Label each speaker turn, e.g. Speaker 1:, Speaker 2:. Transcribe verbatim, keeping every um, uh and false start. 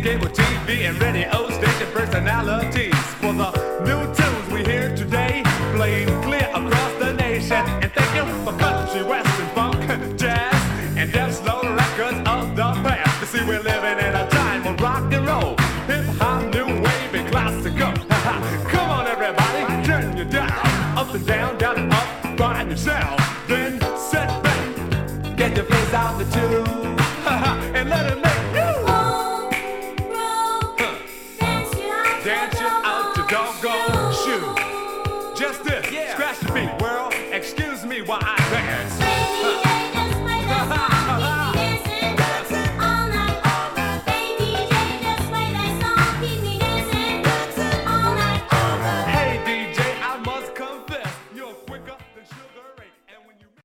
Speaker 1: cable T V, and radio station personalities. For the new tunes we hear today, playing clear across the nation. And thank you for country, western, funk, jazz, and death slow records of the past. You see, we're living in a time of rock and roll, hip hop, new wave, and classical. Come on, everybody, turn your dial up and down, down and up, find yourself. Then sit back, get your face out the tube, and let it make you dance you out your doggone shoe. Just this, yeah. Scratch your feet, world. Excuse me while I